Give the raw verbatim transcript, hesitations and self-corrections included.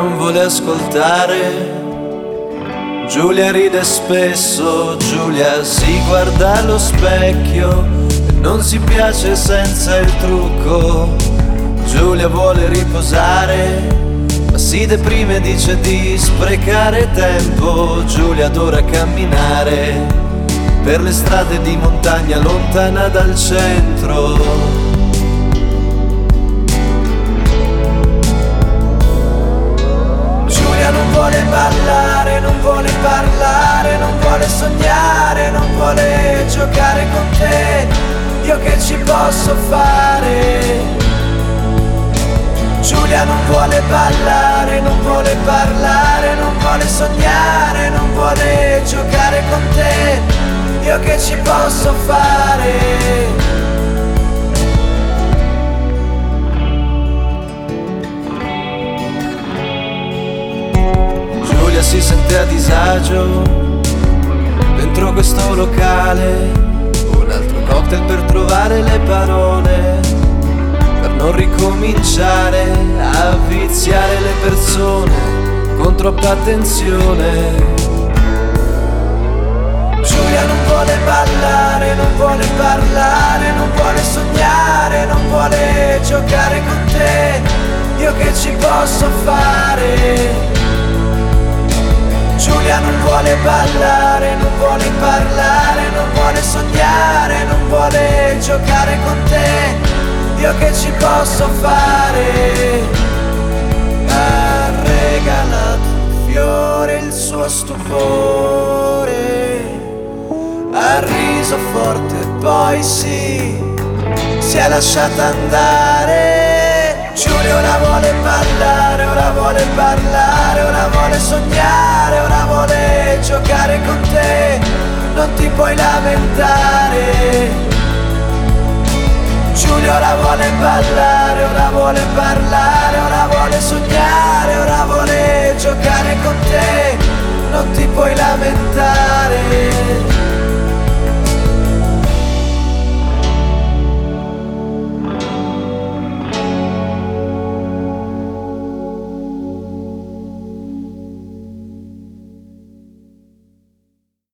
non vuole ascoltare. Giulia ride spesso, Giulia si guarda allo specchio e non si piace senza il trucco. Giulia vuole riposare, ma si deprime e dice di sprecare tempo. Giulia adora camminare per le strade di montagna lontana dal centro. Giulia non vuole ballare, non vuole parlare, non vuole sognare, non vuole giocare con te. Io che ci posso fare? Giulia non vuole ballare, non vuole parlare, non vuole sognare, non vuole giocare con te. Io che ci posso fare? Giulia si sente a disagio dentro questo locale. Un altro cocktail per trovare le parole, per non ricominciare a viziare le persone con troppa attenzione. Giulia non vuole ballare, non vuole parlare, non vuole sognare, non vuole giocare con te. Io che ci posso fare? Giulia non vuole ballare, non vuole parlare, non vuole sognare, non vuole giocare con te. Io che ci posso fare? Ha regalato un fiore, il suo stupore, ha riso forte e poi sì, si è lasciata andare. Giulia ora vuole ballare, ora vuole parlare, ora vuole sognare, ora vuole giocare con te. Non ti puoi lamentare. Giulia ora vuole ballare, ora vuole parlare,